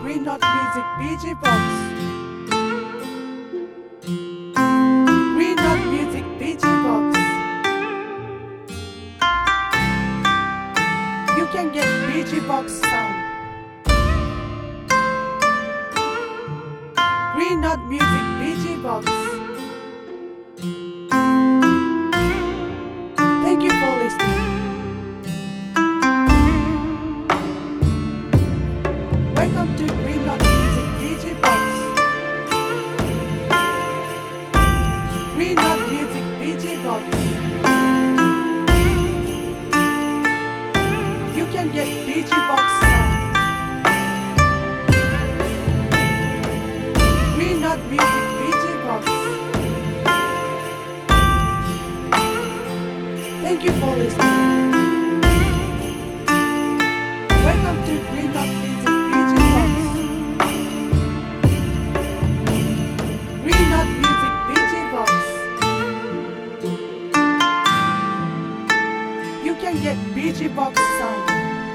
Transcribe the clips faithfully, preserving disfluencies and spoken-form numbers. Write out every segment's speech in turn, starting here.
Green Dot Music B G Box. Green Dot Music B G Box. You can get B G Box sound. Green Dot Music B G Box. Thank you for listening. Welcome to Green Dot Music B G Box. Green Dot Music B G Box. You can get B G Box sound. Green Dot Music B G Box. Thank you for listening. Welcome to Green Dot Music B G Box. Green Dot Music B G Box. You can get B G Box sound.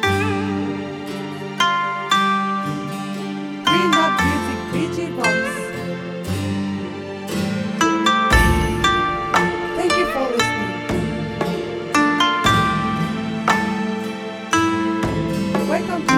Green Dot Music B G Box. Thank you for listening. Welcome